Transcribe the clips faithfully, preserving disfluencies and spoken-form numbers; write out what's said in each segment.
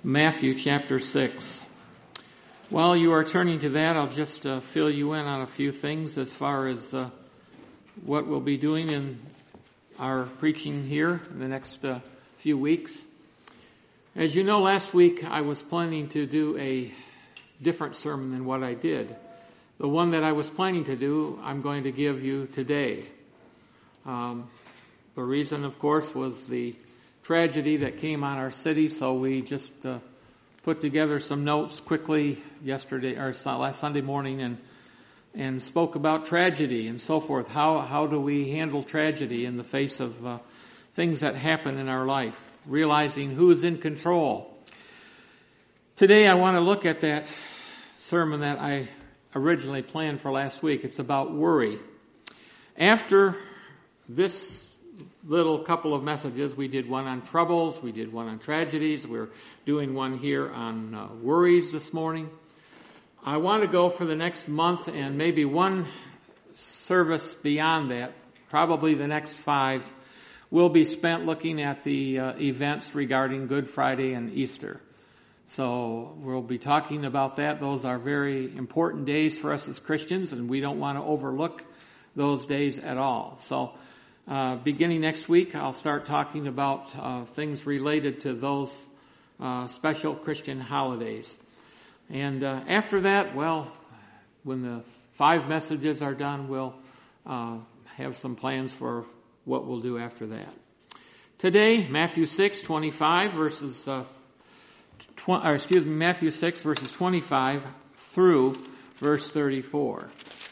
Matthew chapter six. While you are turning to that, I'll just uh, fill you in on a few things as far as uh, what we'll be doing in our preaching here in the next uh, few weeks. As you know, last week I was planning to do a different sermon than what I did. The one that I was planning to do, I'm going to give you today. Um, the reason, of course, was the tragedy that came on our city, so we just uh, put together some notes quickly yesterday or last Sunday morning and and spoke about tragedy and so forth. How how do we handle tragedy in the face of uh, things that happen in our life, realizing who is in control. Today I want to look at that sermon that I originally planned for last week. It's about worry. After this little couple of messages, we did one on troubles, we did one on tragedies, we're doing one here on uh, worries this morning. I want to go for the next month and maybe one service beyond that, probably the next five, will be spent looking at the uh, events regarding Good Friday and Easter. So we'll be talking about that. Those are very important days for us as Christians, and we don't want to overlook those days at all. So Uh, beginning next week, I'll start talking about uh, things related to those uh, special Christian holidays. And uh, after that, well, when the five messages are done, we'll uh, have some plans for what we'll do after that. Today, Matthew six twenty-five verses, uh, tw- or excuse me, Matthew six verses twenty-five through verse thirty-four.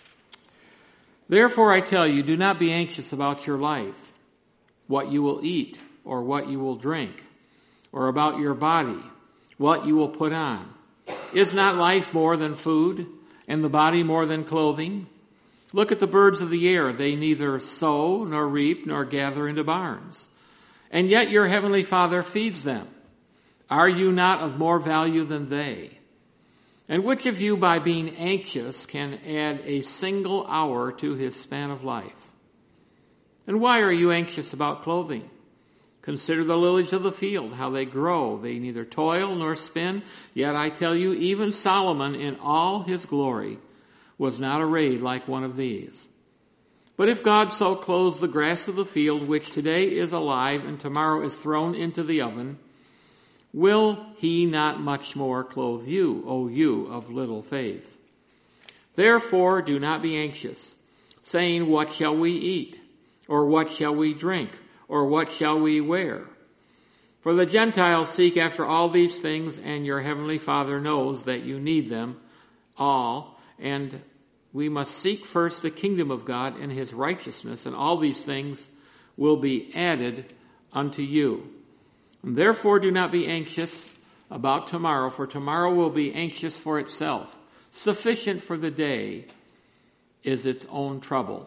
Therefore I tell you, do not be anxious about your life, what you will eat or what you will drink, or about your body, what you will put on. Is not life more than food, and the body more than clothing? Look at the birds of the air. They neither sow nor reap nor gather into barns, and yet your heavenly Father feeds them. Are you not of more value than they? And which of you, by being anxious, can add a single hour to his span of life? And why are you anxious about clothing? Consider the lilies of the field, how they grow. They neither toil nor spin. Yet I tell you, even Solomon in all his glory was not arrayed like one of these. But if God so clothes the grass of the field, which today is alive and tomorrow is thrown into the oven, will he not much more clothe you, O you of little faith? Therefore do not be anxious, saying, what shall we eat? Or what shall we drink? Or what shall we wear? For the Gentiles seek after all these things, and your heavenly Father knows that you need them all. And we must seek first the kingdom of God and his righteousness, and all these things will be added unto you. And therefore do not be anxious about tomorrow, for tomorrow will be anxious for itself. Sufficient for the day is its own trouble.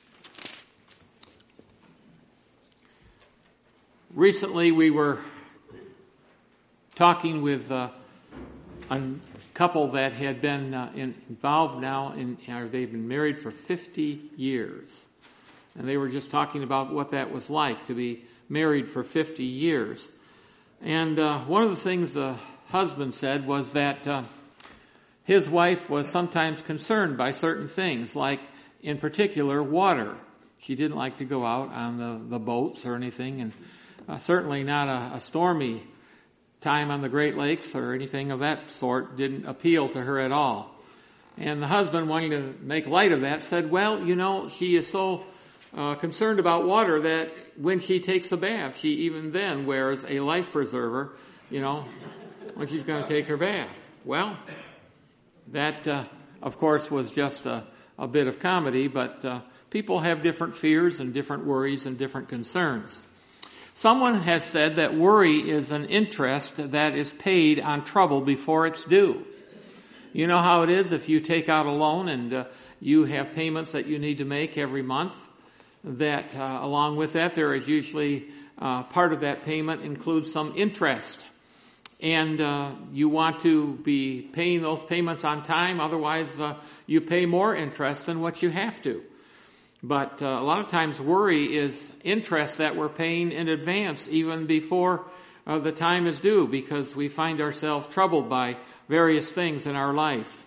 Recently we were talking with uh, a couple that had been uh, in, involved now, in, or they've been married for fifty years. And they were just talking about what that was like to be married for fifty years. And uh, one of the things the husband said was that uh, his wife was sometimes concerned by certain things, like in particular water. She didn't like to go out on the, the boats or anything, and uh, certainly not a, a stormy time on the Great Lakes or anything of that sort didn't appeal to her at all. And the husband, wanting to make light of that, said, well, you know, she is so Uh, concerned about water that when she takes a bath, she even then wears a life preserver, you know, when she's going to take her bath. Well, that, uh, of course, was just a, a bit of comedy, but uh, people have different fears and different worries and different concerns. Someone has said that worry is an interest that is paid on trouble before it's due. You know how it is if you take out a loan and uh, you have payments that you need to make every month. That uh, along with that, there is usually uh, part of that payment includes some interest. And uh, you want to be paying those payments on time, otherwise uh, you pay more interest than what you have to. But uh, a lot of times worry is interest that we're paying in advance, even before uh, the time is due because we find ourselves troubled by various things in our life.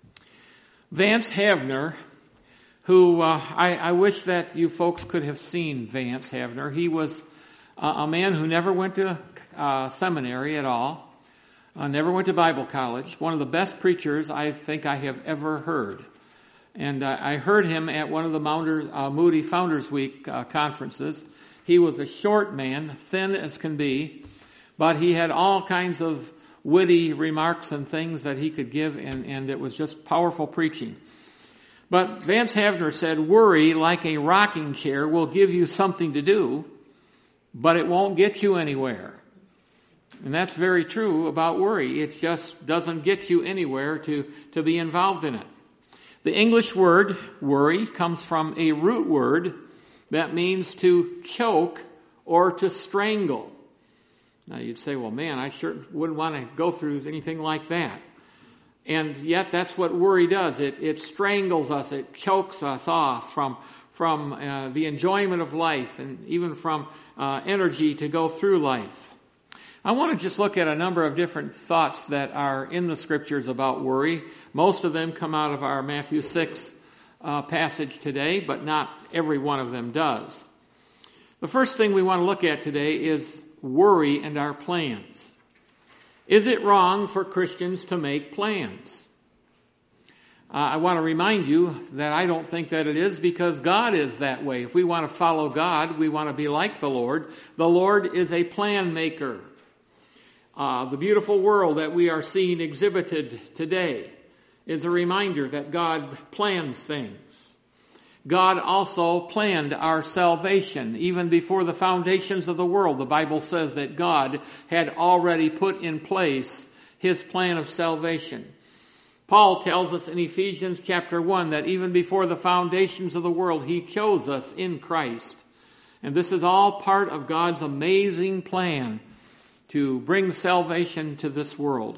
Vance Havner, who uh, I, I wish that you folks could have seen Vance Havner. He was uh, a man who never went to uh, seminary at all, uh, never went to Bible college, one of the best preachers I think I have ever heard. And uh, I heard him at one of the Mounder, uh, Moody Founders Week uh, conferences. He was a short man, thin as can be, but he had all kinds of witty remarks and things that he could give, and, and it was just powerful preaching. But Vance Havner said, worry, like a rocking chair, will give you something to do, but it won't get you anywhere. And that's very true about worry. It just doesn't get you anywhere to, to be involved in it. The English word worry comes from a root word that means to choke or to strangle. Now you'd say, well, man, I sure wouldn't want to go through anything like that. And yet that's what worry does. It, it strangles us. It chokes us off from, from uh, the enjoyment of life and even from uh, energy to go through life. I want to just look at a number of different thoughts that are in the scriptures about worry. Most of them come out of our Matthew six uh, passage today, but not every one of them does. The first thing we want to look at today is worry and our plans. Is it wrong for Christians to make plans? Uh, I want to remind you that I don't think that it is, because God is that way. If we want to follow God, we want to be like the Lord. The Lord is a plan maker. Uh, the beautiful world that we are seeing exhibited today is a reminder that God plans things. God also planned our salvation. Even before the foundations of the world, the Bible says that God had already put in place His plan of salvation. Paul tells us in Ephesians chapter one that even before the foundations of the world, He chose us in Christ. And this is all part of God's amazing plan to bring salvation to this world.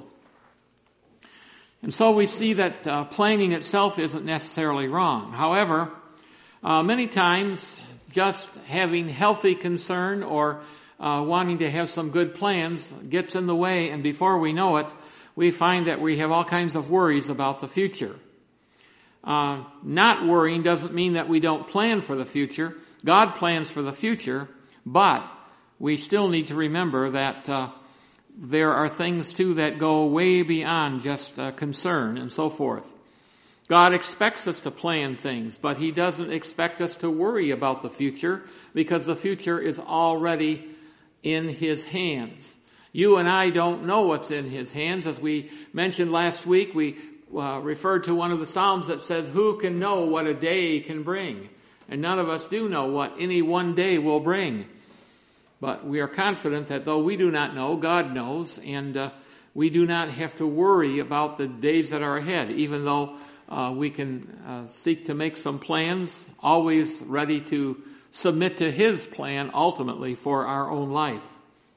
And so we see that uh, planning itself isn't necessarily wrong. However, Uh, many times, just having healthy concern or uh, wanting to have some good plans gets in the way, and before we know it, we find that we have all kinds of worries about the future. Uh, not worrying doesn't mean that we don't plan for the future. God plans for the future, but we still need to remember that uh, there are things too that go way beyond just uh, concern and so forth. God expects us to plan things, but He doesn't expect us to worry about the future, because the future is already in His hands. You and I don't know what's in His hands. As we mentioned last week, we uh, referred to one of the Psalms that says, who can know what a day can bring? And none of us do know what any one day will bring. But we are confident that though we do not know, God knows, and uh, we do not have to worry about the days that are ahead, even though Uh, we can uh, seek to make some plans, always ready to submit to His plan ultimately for our own life.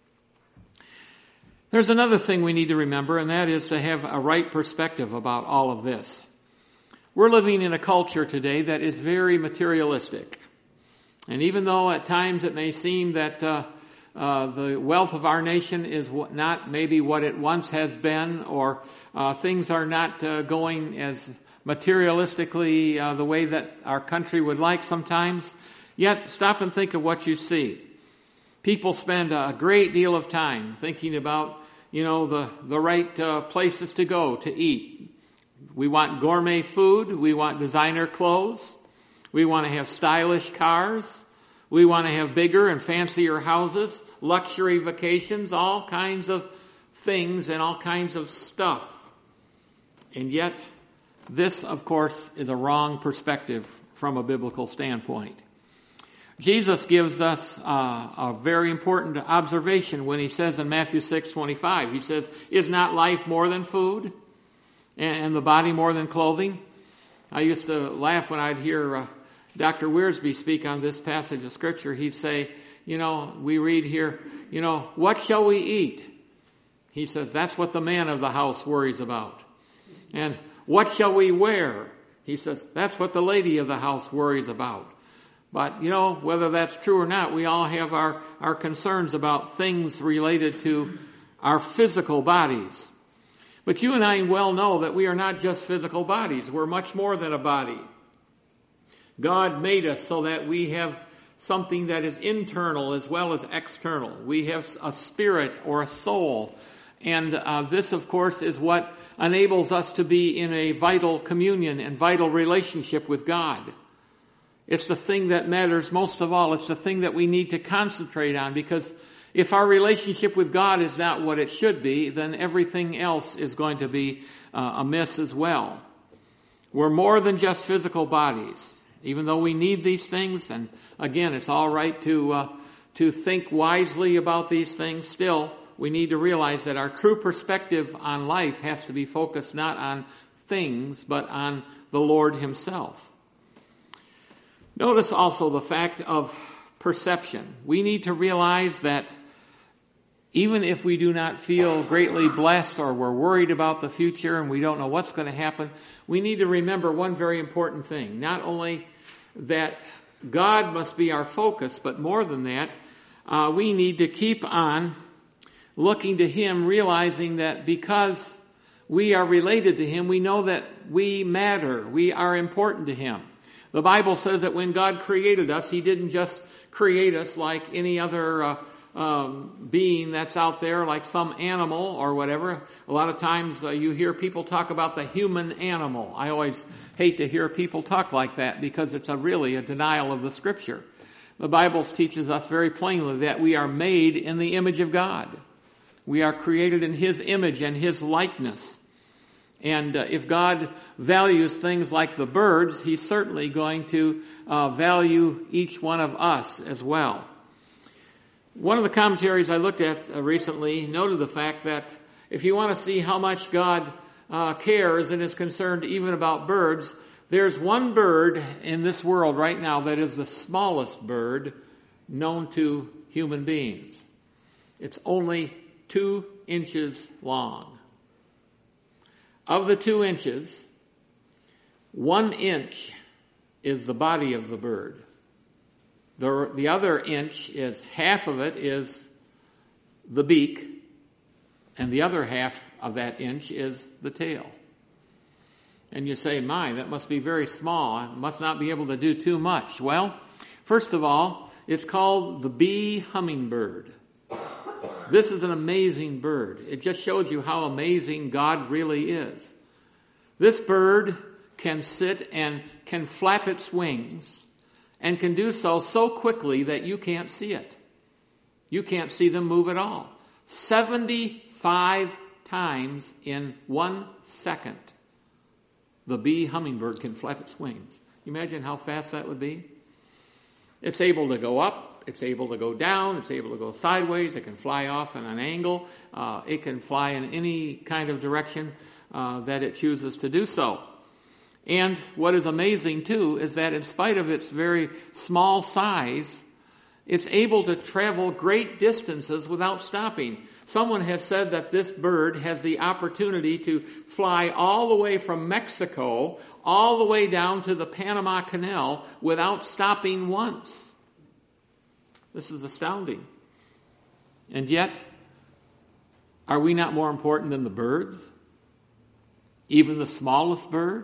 There's another thing we need to remember, and that is to have a right perspective about all of this. We're living in a culture today that is very materialistic. And even though at times it may seem that uh, uh, the wealth of our nation is not maybe what it once has been, or uh, things are not uh, going as materialistically uh, the way that our country would like sometimes, yet stop and think of what you see. People spend a great deal of time thinking about, you know, the, the right uh, places to go to eat. We want gourmet food. We want designer clothes. We want to have stylish cars. We want to have bigger and fancier houses, luxury vacations, all kinds of things and all kinds of stuff. And yet, this, of course, is a wrong perspective from a biblical standpoint. Jesus gives us uh, a very important observation when He says in Matthew six twenty-five, He says, is not life more than food, and the body more than clothing? I used to laugh when I'd hear uh, Doctor Wiersbe speak on this passage of Scripture. He'd say, you know, we read here, you know, what shall we eat? He says, that's what the man of the house worries about. And what shall we wear? He says, that's what the lady of the house worries about. But, you know, whether that's true or not, we all have our, our concerns about things related to our physical bodies. But you and I well know that we are not just physical bodies. We're much more than a body. God made us so that we have something that is internal as well as external. We have a spirit or a soul. And uh, this, of course, is what enables us to be in a vital communion and vital relationship with God. It's the thing that matters most of all. It's the thing that we need to concentrate on, because if our relationship with God is not what it should be, then everything else is going to be uh, amiss as well. We're more than just physical bodies. Even though we need these things, and again, it's all right to uh, to think wisely about these things, still, we need to realize that our true perspective on life has to be focused not on things, but on the Lord Himself. Notice also the fact of perception. We need to realize that even if we do not feel greatly blessed, or we're worried about the future and we don't know what's going to happen, we need to remember one very important thing. Not only that God must be our focus, but more than that, uh, we need to keep on looking to Him, realizing that because we are related to Him, we know that we matter. We are important to Him. The Bible says that when God created us, He didn't just create us like any other uh, um, being that's out there, like some animal or whatever. A lot of times uh, you hear people talk about the human animal. I always hate to hear people talk like that, because it's a really a denial of the Scripture. The Bible teaches us very plainly that we are made in the image of God. We are created in His image and His likeness. And uh, if God values things like the birds, He's certainly going to uh, value each one of us as well. One of the commentaries I looked at uh, recently noted the fact that if you want to see how much God uh, cares and is concerned even about birds, there's one bird in this world right now that is the smallest bird known to human beings. It's only two inches long. Of the two inches, one inch is the body of the bird. The, the other inch is, half of it is the beak, and the other half of that inch is the tail. And you say, my, that must be very small. I must not be able to do too much. Well, first of all, it's called the bee hummingbird. This is an amazing bird. It just shows you how amazing God really is. This bird can sit and can flap its wings, and can do so so quickly that you can't see it. You can't see them move at all. seventy-five times in one second, the bee hummingbird can flap its wings. You imagine how fast that would be? It's able to go up, it's able to go down, it's able to go sideways, it can fly off at an angle, uh, it can fly in any kind of direction uh, that it chooses to do so. And what is amazing too is that in spite of its very small size, it's able to travel great distances without stopping. Someone has said that this bird has the opportunity to fly all the way from Mexico all the way down to the Panama Canal without stopping once. This is astounding. And yet, are we not more important than the birds? Even the smallest bird?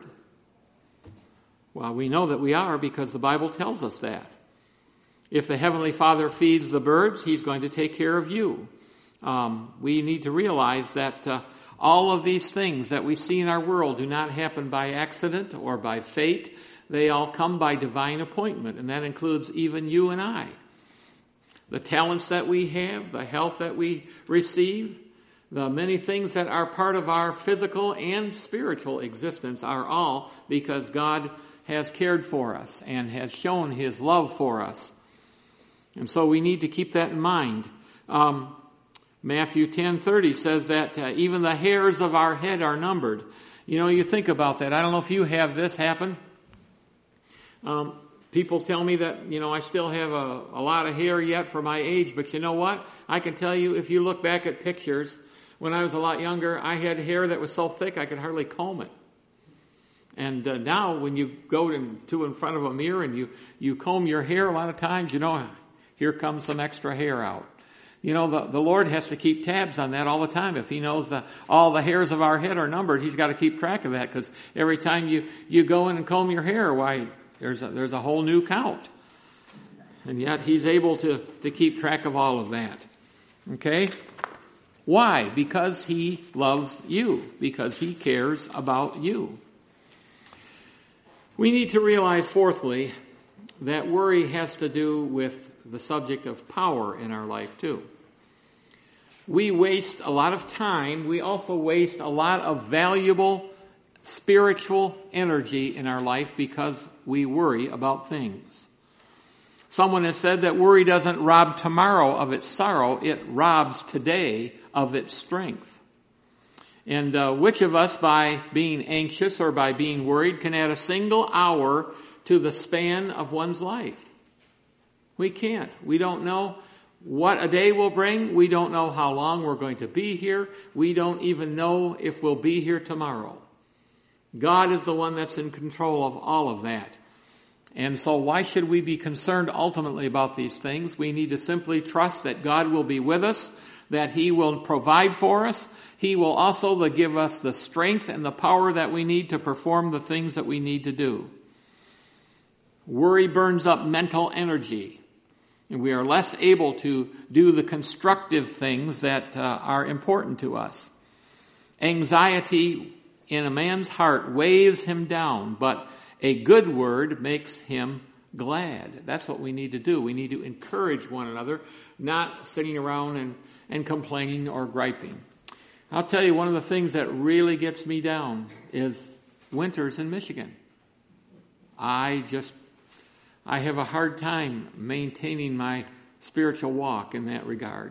Well, we know that we are, because the Bible tells us that. If the Heavenly Father feeds the birds, He's going to take care of you. Um, we need to realize that uh, all of these things that we see in our world do not happen by accident or by fate. They all come by divine appointment, and that includes even you and I. The talents that we have, the health that we receive, the many things that are part of our physical and spiritual existence are all because God has cared for us and has shown His love for us. And so we need to keep that in mind. Um, Matthew ten thirty says that uh, even the hairs of our head are numbered. You know, you think about that. I don't know if you have this happen. Um, people tell me that, you know, I still have a, a lot of hair yet for my age, but you know what? I can tell you, if you look back at pictures, when I was a lot younger, I had hair that was so thick I could hardly comb it. And uh, now when you go to, to in front of a mirror and you, you comb your hair, a lot of times, you know, here comes some extra hair out. You know, the, the Lord has to keep tabs on that all the time. If He knows uh, all the hairs of our head are numbered, He's got to keep track of that, because every time you, you go in and comb your hair, why, there's a, there's a whole new count. And yet He's able to, to keep track of all of that. Okay? Why? Because He loves you. Because He cares about you. We need to realize, fourthly, that worry has to do with the subject of power in our life too. We waste a lot of time. We also waste a lot of valuable spiritual energy in our life because we worry about things. Someone has said that worry doesn't rob tomorrow of its sorrow. It robs today of its strength. And uh, which of us, by being anxious or by being worried, can add a single hour to the span of one's life? We can't. We don't know what a day will bring. We don't know how long we're going to be here. We don't even know if we'll be here tomorrow. God is the one that's in control of all of that. And so why should we be concerned ultimately about these things? We need to simply trust that God will be with us, that He will provide for us. He will also give us the strength and the power that we need to perform the things that we need to do. Worry burns up mental energy, and we are less able to do the constructive things that uh, are important to us. Anxiety in a man's heart weighs him down, but a good word makes him glad. That's what we need to do. We need to encourage one another, not sitting around and, and complaining or griping. I'll tell you, one of the things that really gets me down is winters in Michigan. I just, I have a hard time maintaining my spiritual walk in that regard.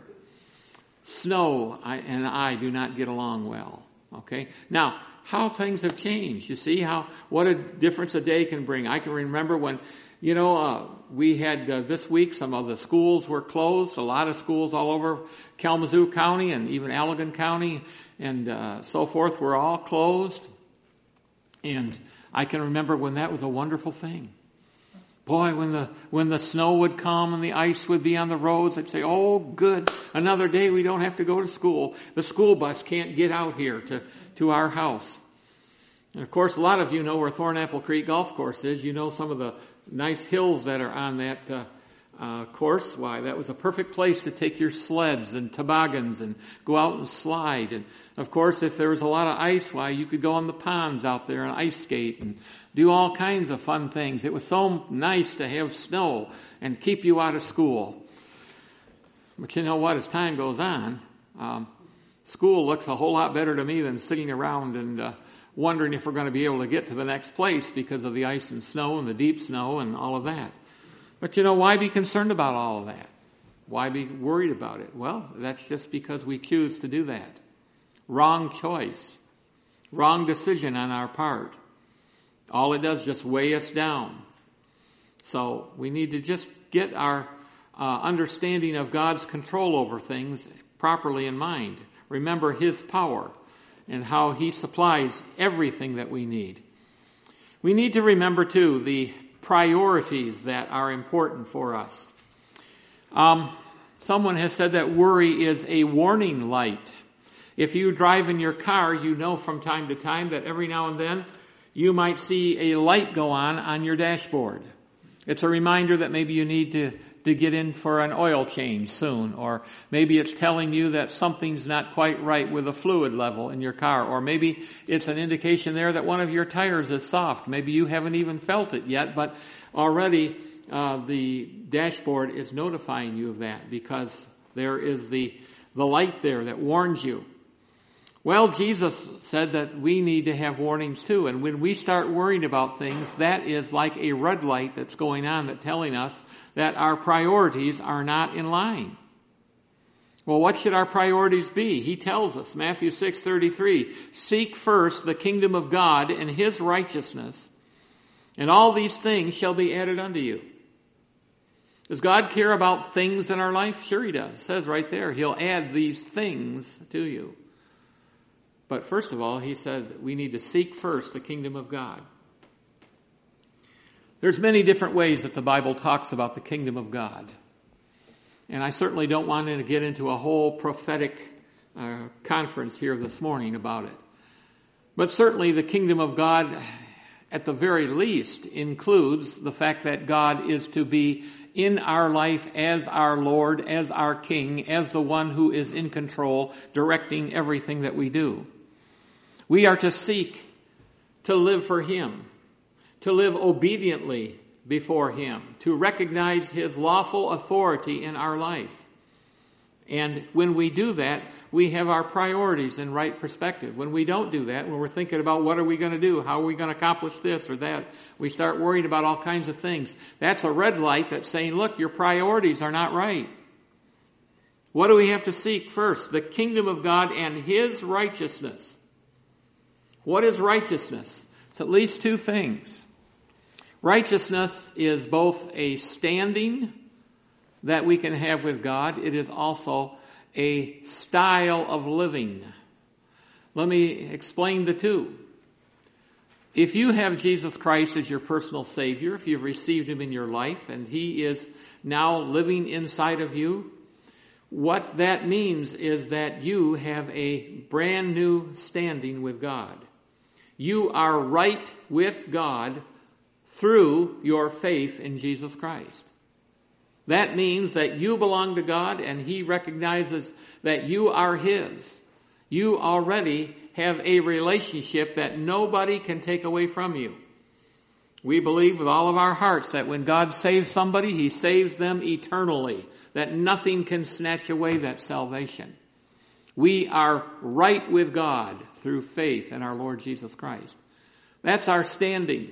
Snow I, and I do not get along well. Okay? Now, how things have changed. You see how, what a difference a day can bring. I can remember when, you know, uh, we had uh, this week, some of the schools were closed. A lot of schools all over Kalamazoo County and even Allegan County and uh, so forth were all closed. And I can remember when that was a wonderful thing. Boy, when the, when the snow would come and the ice would be on the roads, I'd say, oh, good. Another day we don't have to go to school. The school bus can't get out here to, to our house. And of course, a lot of you know where Thornapple Creek Golf Course is. You know some of the nice hills that are on that uh, uh, course. Why, that was a perfect place to take your sleds and toboggans and go out and slide. And of course, if there was a lot of ice, why, you could go on the ponds out there and ice skate and do all kinds of fun things. It was so nice to have snow and keep you out of school. But you know what? As time goes on, um, school looks a whole lot better to me than sitting around and uh, wondering if we're going to be able to get to the next place because of the ice and snow and the deep snow and all of that. But you know, why be concerned about all of that? Why be worried about it? Well, that's just because we choose to do that. Wrong choice. Wrong decision on our part. All it does is just weigh us down. So we need to just get our uh, understanding of God's control over things properly in mind. Remember His power and how He supplies everything that we need. We need to remember, too, the priorities that are important for us. Um, someone has said that worry is a warning light. If you drive in your car, you know from time to time that every now and then you might see a light go on on your dashboard. It's a reminder that maybe you need to, to get in for an oil change soon, or maybe it's telling you that something's not quite right with the fluid level in your car, or maybe it's an indication there that one of your tires is soft. Maybe you haven't even felt it yet, but already uh, the dashboard is notifying you of that because there is the, the light there that warns you. Well, Jesus said that we need to have warnings too. And when we start worrying about things, that is like a red light that's going on that's telling us that our priorities are not in line. Well, what should our priorities be? He tells us, Matthew six thirty-three, seek first the kingdom of God and His righteousness, and all these things shall be added unto you. Does God care about things in our life? Sure He does. It says right there, He'll add these things to you. But first of all, He said that we need to seek first the kingdom of God. There's many different ways that the Bible talks about the kingdom of God. And I certainly don't want to get into a whole prophetic uh, conference here this morning about it. But certainly the kingdom of God, at the very least, includes the fact that God is to be in our life as our Lord, as our King, as the one who is in control, directing everything that we do. We are to seek to live for Him, to live obediently before Him, to recognize His lawful authority in our life. And when we do that, we have our priorities in right perspective. When we don't do that, when we're thinking about what are we going to do, how are we going to accomplish this or that, we start worrying about all kinds of things. That's a red light that's saying, look, your priorities are not right. What do we have to seek first? The kingdom of God and His righteousness. What is righteousness? It's at least two things. Righteousness is both a standing that we can have with God. It is also a style of living. Let me explain the two. If you have Jesus Christ as your personal Savior, if you've received Him in your life and He is now living inside of you, what that means is that you have a brand new standing with God. You are right with God through your faith in Jesus Christ. That means that you belong to God and He recognizes that you are His. You already have a relationship that nobody can take away from you. We believe with all of our hearts that when God saves somebody, He saves them eternally, that nothing can snatch away that salvation. We are right with God through faith in our Lord Jesus Christ. That's our standing.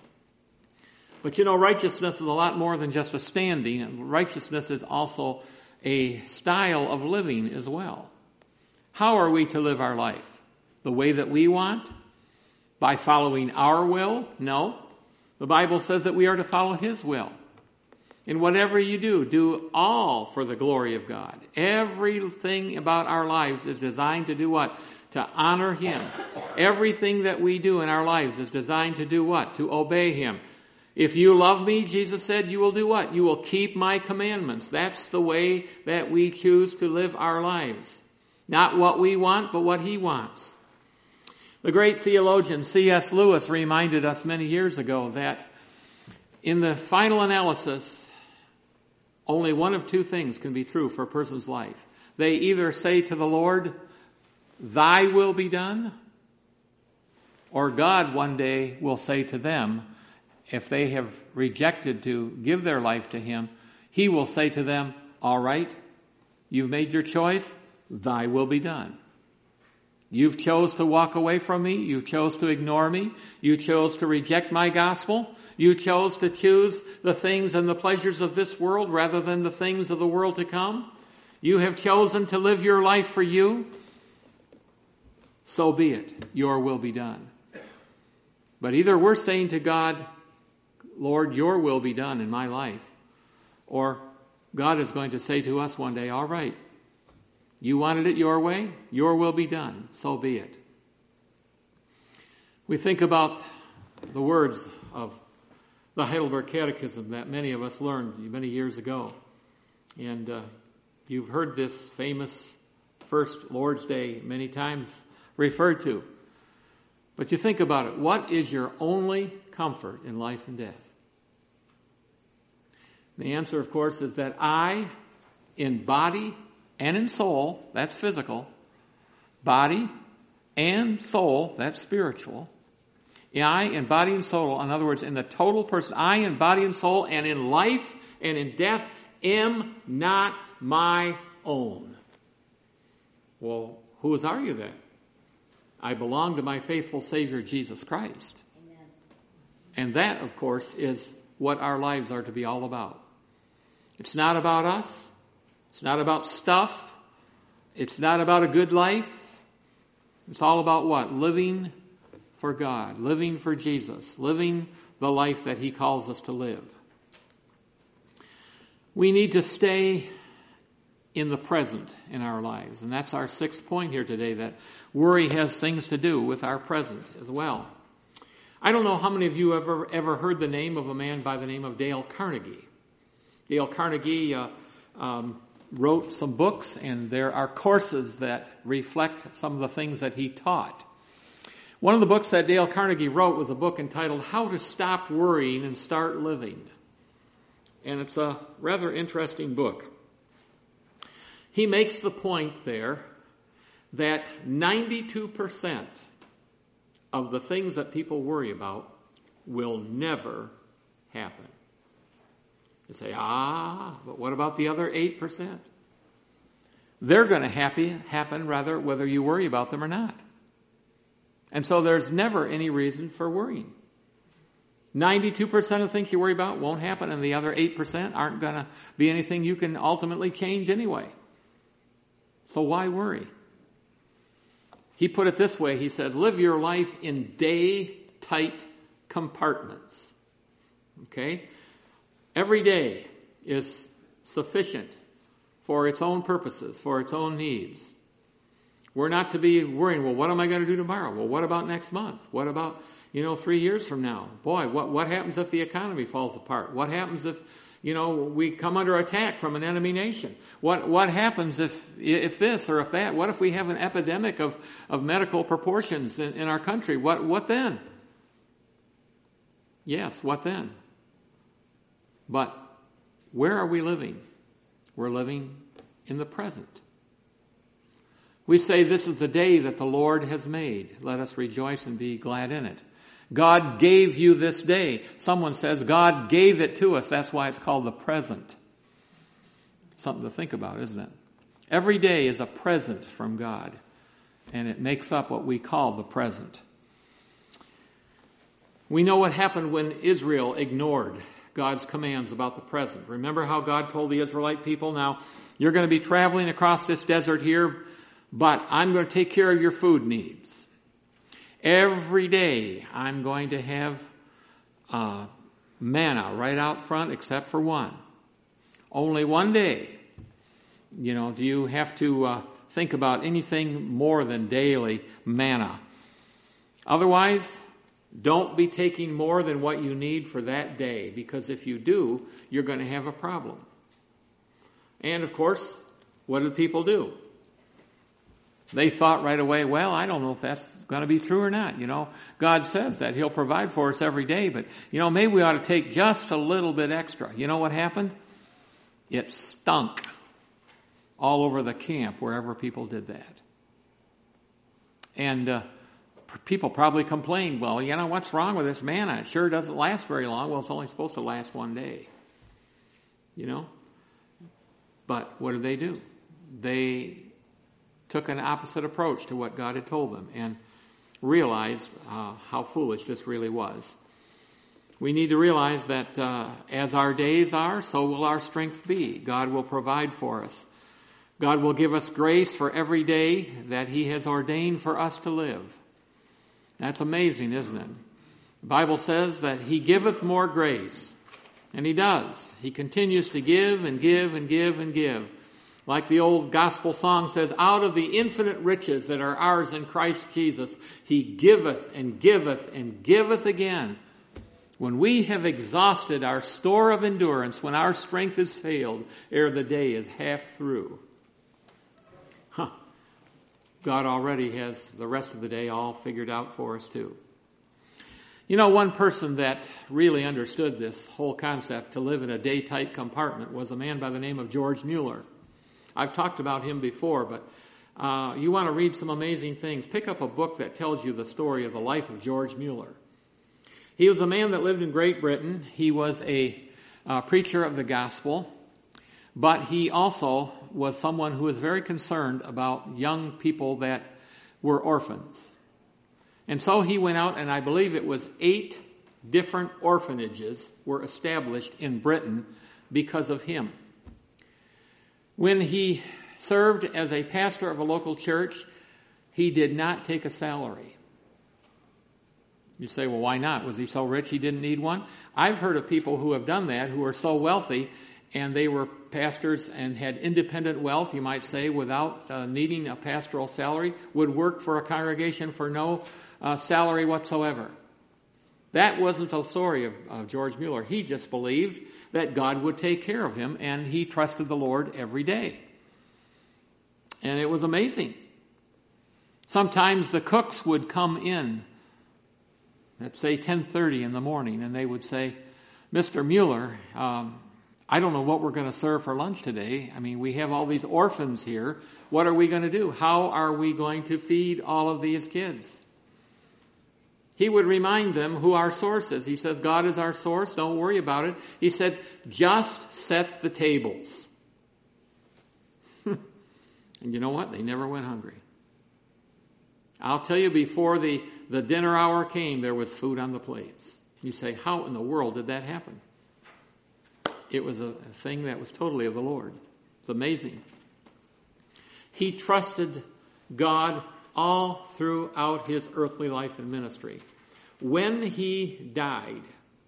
But you know, righteousness is a lot more than just a standing. Righteousness is also a style of living as well. How are we to live our life? The way that we want? By following our will? No. The Bible says that we are to follow His will. And whatever you do, do all for the glory of God. Everything about our lives is designed to do what? To honor Him. Everything that we do in our lives is designed to do what? To obey Him. If you love me, Jesus said, you will do what? You will keep my commandments. That's the way that we choose to live our lives. Not what we want, but what He wants. The great theologian C S Lewis reminded us many years ago that in the final analysis, only one of two things can be true for a person's life. They either say to the Lord, Thy will be done, or God one day will say to them, if they have rejected to give their life to Him, He will say to them, all right, you've made your choice, Thy will be done. You've chose to walk away from me, you chose to ignore me, you chose to reject my gospel, you chose to choose the things and the pleasures of this world rather than the things of the world to come. You have chosen to live your life for you. So be it, your will be done. But either we're saying to God, Lord, your will be done in my life. Or God is going to say to us one day, all right, you wanted it your way, your will be done. So be it. We think about the words of the Heidelberg Catechism that many of us learned many years ago. And uh, you've heard this famous first Lord's Day many times referred to. But you think about it. What is your only comfort in life and death? The answer, of course, is that I, in body and in soul, that's physical, body and soul, that's spiritual. I, in body and soul, in other words, in the total person, I, in body and soul, and in life and in death, am not my own. Well, whose are you then? I belong to my faithful Savior, Jesus Christ. Amen. And that, of course, is what our lives are to be all about. It's not about us. It's not about stuff. It's not about a good life. It's all about what? Living for God, living for Jesus, living the life that He calls us to live. We need to stay in the present in our lives. And that's our sixth point here today, that worry has things to do with our present as well. I don't know how many of you ever ever heard the name of a man by the name of Dale Carnegie. Dale Carnegie uh, um, wrote some books, and there are courses that reflect some of the things that he taught. One of the books that Dale Carnegie wrote was a book entitled How to Stop Worrying and Start Living. And it's a rather interesting book. He makes the point there that ninety-two percent of the things that people worry about will never happen. You say, ah, but what about the other eight percent? They're going to happy, happen rather whether you worry about them or not. And so there's never any reason for worrying. ninety-two percent of things you worry about won't happen, and the other eight percent aren't going to be anything you can ultimately change anyway. So why worry? He put it this way. He said, live your life in day-tight compartments. Okay? Every day is sufficient for its own purposes, for its own needs. We're not to be worrying, well, what am I going to do tomorrow? Well, what about next month? What about, you know, three years from now? Boy, what, what happens if the economy falls apart? What happens if, you know, we come under attack from an enemy nation? What, what happens if, if this or if that? What if we have an epidemic of, of medical proportions in, in our country? What, what then? Yes, what then? But where are we living? We're living in the present. We say this is the day that the Lord has made. Let us rejoice and be glad in it. God gave you this day. Someone says God gave it to us. That's why it's called the present. Something to think about, isn't it? Every day is a present from God, and it makes up what we call the present. We know what happened when Israel ignored God's commands about the present. Remember how God told the Israelite people, now, you're going to be traveling across this desert here, but I'm going to take care of your food needs. Every day I'm going to have uh, manna right out front except for one. Only one day. You know, do you have to uh, think about anything more than daily manna? Otherwise, don't be taking more than what you need for that day, because if you do, you're going to have a problem. And of course, what did people do? They thought right away, well, I don't know if that's going to be true or not. You know, God says that He'll provide for us every day, but, you know, maybe we ought to take just a little bit extra. You know what happened? It stunk all over the camp wherever people did that. And uh, people probably complained, well, you know, what's wrong with this manna? It sure doesn't last very long. Well, it's only supposed to last one day. You know? But what did they do? They took an opposite approach to what God had told them and realized uh, how foolish this really was. We need to realize that uh, as our days are, so will our strength be. God will provide for us. God will give us grace for every day that He has ordained for us to live. That's amazing, isn't it? The Bible says that He giveth more grace. And He does. He continues to give and give and give and give. Like the old gospel song says, out of the infinite riches that are ours in Christ Jesus, He giveth and giveth and giveth again. When we have exhausted our store of endurance, when our strength has failed, ere the day is half through. Huh. God already has the rest of the day all figured out for us too. You know, one person that really understood this whole concept to live in a day-tight compartment was a man by the name of George Mueller. I've talked about him before, but uh, you want to read some amazing things. Pick up a book that tells you the story of the life of George Mueller. He was a man that lived in Great Britain. He was a uh, preacher of the gospel, but he also was someone who was very concerned about young people that were orphans. And so he went out, and I believe it was eight different orphanages were established in Britain because of him. When he served as a pastor of a local church, he did not take a salary. You say, well, why not? Was he so rich he didn't need one? I've heard of people who have done that, who are so wealthy, and they were pastors and had independent wealth, you might say, without uh, needing a pastoral salary, would work for a congregation for no uh, salary whatsoever. That wasn't the story of, of George Mueller. He just believed that God would take care of him, and he trusted the Lord every day. And it was amazing. Sometimes the cooks would come in at, say, ten thirty in the morning, and they would say, Mister Mueller, um, I don't know what we're going to serve for lunch today. I mean, we have all these orphans here. What are we going to do? How are we going to feed all of these kids? He would remind them who our source is. He says, God is our source. Don't worry about it. He said, just set the tables. And you know what? They never went hungry. I'll tell you, before the, the dinner hour came, there was food on the plates. You say, how in the world did that happen? It was a thing that was totally of the Lord. It's amazing. He trusted God all throughout his earthly life and ministry. When he died,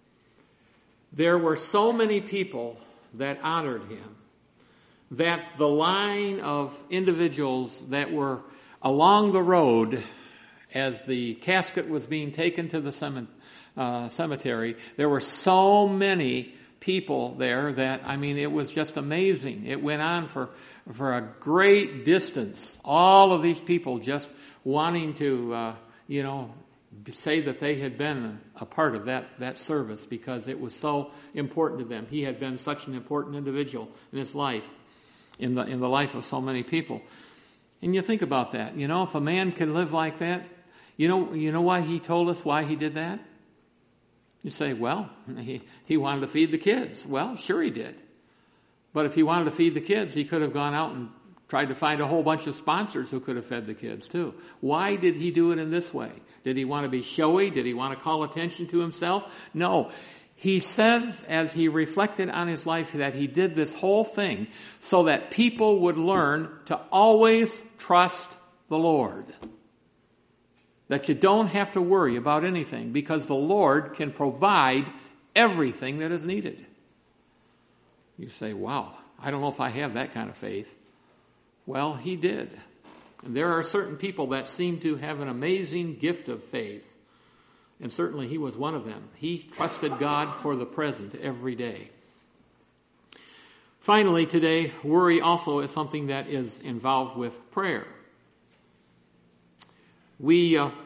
there were so many people that honored him that the line of individuals that were along the road as the casket was being taken to the cemetery, there were so many people there that, I mean, it was just amazing. It went on for, for a great distance. All of these people just wanting to, uh, you know, say that they had been a part of that, that service because it was so important to them. He had been such an important individual in his life, in the, in the life of so many people. And you think about that. You know, if a man can live like that, you know, you know why he told us why he did that? You say, well, he, he wanted to feed the kids. Well, sure he did. But if he wanted to feed the kids, he could have gone out and tried to find a whole bunch of sponsors who could have fed the kids too. Why did he do it in this way? Did he want to be showy? Did he want to call attention to himself? No. He says, as he reflected on his life, that he did this whole thing so that people would learn to always trust the Lord. That you don't have to worry about anything because the Lord can provide everything that is needed. You say, wow, I don't know if I have that kind of faith. Well, he did. And there are certain people that seem to have an amazing gift of faith. And certainly he was one of them. He trusted God for the present every day. Finally, today, worry also is something that is involved with prayer. We, uh,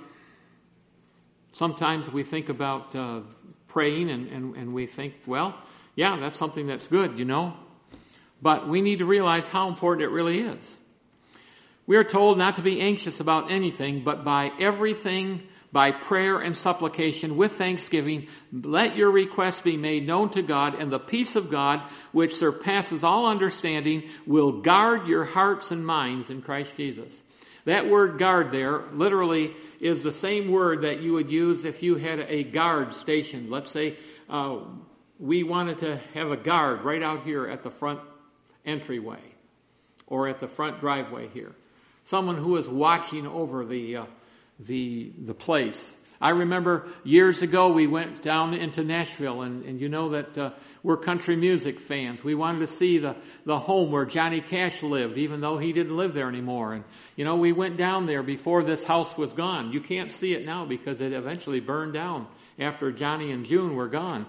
sometimes we think about uh, praying and, and, and we think, well, yeah, that's something that's good, you know. But we need to realize how important it really is. We are told not to be anxious about anything, but by everything, by prayer and supplication with thanksgiving, let your requests be made known to God, and the peace of God, which surpasses all understanding, will guard your hearts and minds in Christ Jesus. That word guard there literally is the same word that you would use if you had a guard stationed. Let's say uh, we wanted to have a guard right out here at the front entryway or at the front driveway here. Someone who is watching over the uh, the the place. I remember years ago we went down into Nashville, and, and you know that uh, we're country music fans. We wanted to see the, the home where Johnny Cash lived, even though he didn't live there anymore. And, you know, we went down there before this house was gone. You can't see it now because it eventually burned down after Johnny and June were gone.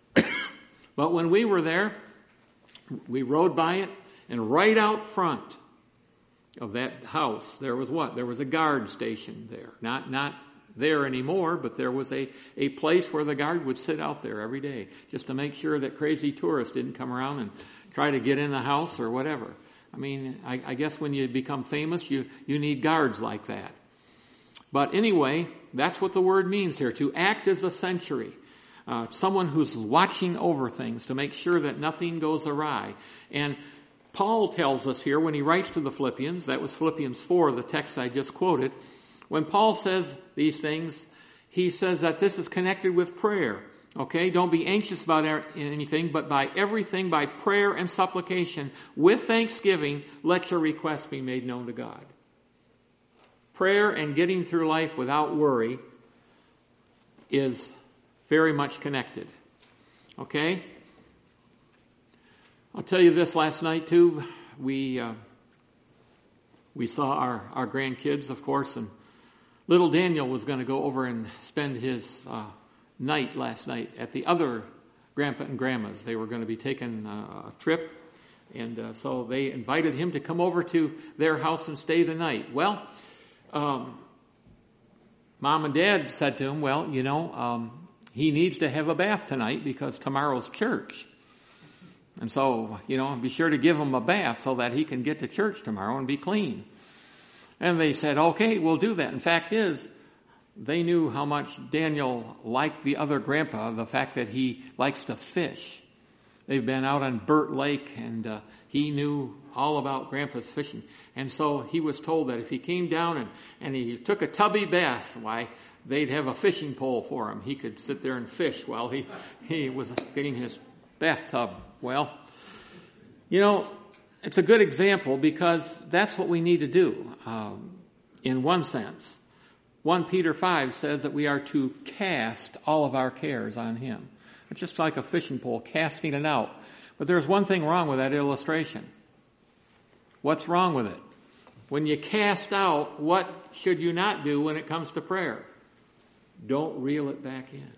But when we were there, we rode by it, and right out front of that house, there was what? There was a guard station there. Not, not there anymore, but there was a, a place where the guard would sit out there every day just to make sure that crazy tourists didn't come around and try to get in the house or whatever. I mean, I, I guess when you become famous, you, you need guards like that. But anyway, that's what the word means here, to act as a sentry. Uh, someone who's watching over things to make sure that nothing goes awry. And Paul tells us here when he writes to the Philippians, that was Philippians four, the text I just quoted, when Paul says these things, he says that this is connected with prayer. Okay, don't be anxious about anything, but by everything, by prayer and supplication, with thanksgiving, let your requests be made known to God. Prayer and getting through life without worry is very much connected. Okay? I'll tell you this, last night too, we uh, we saw our, our grandkids, of course, and little Daniel was going to go over and spend his uh, night last night at the other grandpa and grandmas. They were going to be taking uh, a trip, and uh, so they invited him to come over to their house and stay the night. Well, um, Mom and Dad said to him, well, you know, um, he needs to have a bath tonight because tomorrow's church. And so, you know, be sure to give him a bath so that he can get to church tomorrow and be clean. And they said, okay, we'll do that. And fact is, they knew how much Daniel liked the other grandpa, the fact that he likes to fish. They've been out on Burt Lake, and uh, he knew all about Grandpa's fishing. And so he was told that if he came down and, and he took a tubby bath, why, they'd have a fishing pole for him. He could sit there and fish while he, he was getting his bathtub. Well, you know, it's a good example because that's what we need to do um, in one sense. First Peter five says that we are to cast all of our cares on him. It's just like a fishing pole, casting it out. But there's one thing wrong with that illustration. What's wrong with it? When you cast out, what should you not do when it comes to prayer? Don't reel it back in.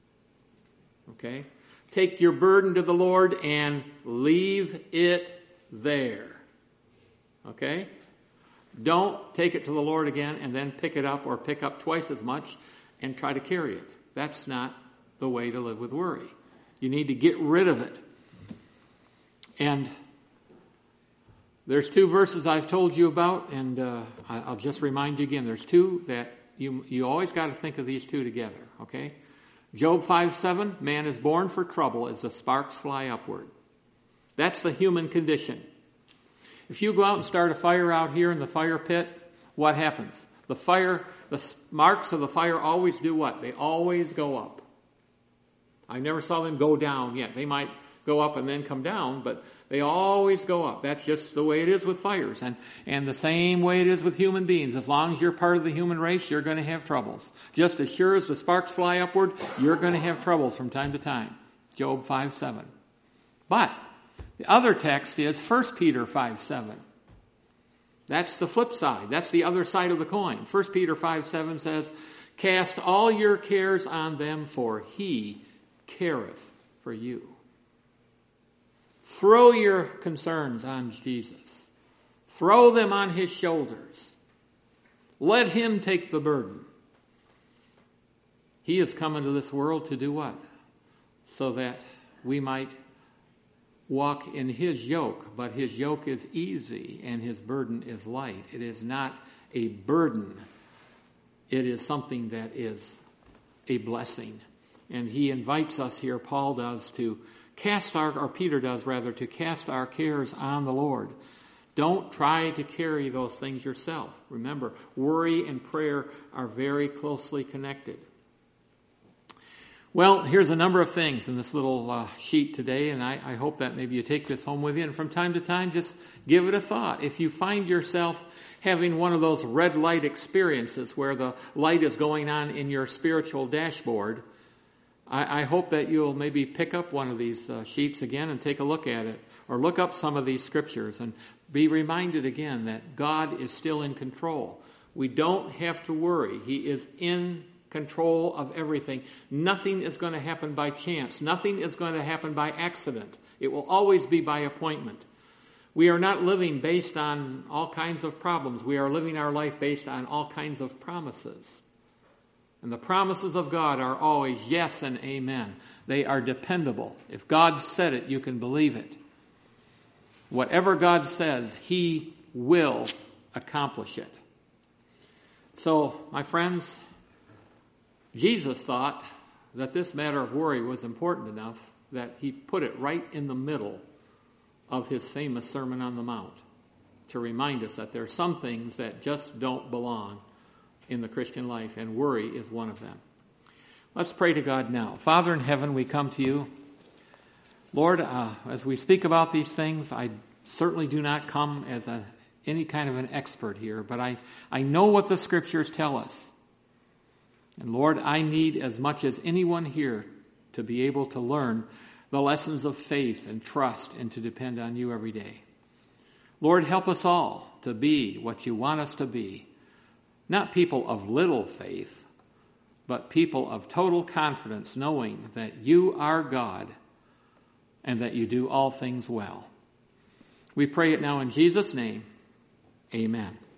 Okay? Take your burden to the Lord and leave it there. Okay? Don't take it to the Lord again and then pick it up or pick up twice as much and try to carry it. That's not the way to live with worry. You need to get rid of it. And there's two verses I've told you about, and uh, I'll just remind you again. There's two that you you always got to think of these two together, okay? Job five seven, man is born for trouble as the sparks fly upward. That's the human condition. If you go out and start a fire out here in the fire pit, what happens? The fire, the sparks of the fire always do what? They always go up. I never saw them go down yet. They might go up and then come down, but they always go up. That's just the way it is with fires. And, and the same way it is with human beings. As long as you're part of the human race, you're going to have troubles. Just as sure as the sparks fly upward, you're going to have troubles from time to time. Job five seven. But the other text is First Peter five seven. That's the flip side. That's the other side of the coin. First Peter five seven says, cast all your cares on them, for he careth for you. Throw your concerns on Jesus. Throw them on his shoulders. Let him take the burden. He has come into this world to do what? So that we might walk in his yoke, but his yoke is easy and his burden is light. It is not a burden. It is something that is a blessing. And he invites us here, Paul does, to cast our, or Peter does rather, to cast our cares on the Lord. Don't try to carry those things yourself. Remember, worry and prayer are very closely connected. Well, here's a number of things in this little uh, sheet today, and I, I hope that maybe you take this home with you, and from time to time just give it a thought. If you find yourself having one of those red light experiences where the light is going on in your spiritual dashboard, I, I hope that you'll maybe pick up one of these uh, sheets again and take a look at it, or look up some of these scriptures and be reminded again that God is still in control. We don't have to worry. He is in control of everything. Nothing is going to happen by chance. Nothing is going to happen by accident. It will always be by appointment. We are not living based on all kinds of problems. We are living our life based on all kinds of promises. And the promises of God are always yes and amen. They are dependable. If God said it, you can believe it. Whatever God says, he will accomplish it. So, my friends, Jesus thought that this matter of worry was important enough that he put it right in the middle of his famous Sermon on the Mount to remind us that there are some things that just don't belong in the Christian life, and worry is one of them. Let's pray to God now. Father in heaven, we come to you. Lord, uh, as we speak about these things, I certainly do not come as a, any kind of an expert here, but I, I know what the scriptures tell us. And Lord, I need as much as anyone here to be able to learn the lessons of faith and trust and to depend on you every day. Lord, help us all to be what you want us to be. Not people of little faith, but people of total confidence, knowing that you are God and that you do all things well. We pray it now in Jesus' name. Amen.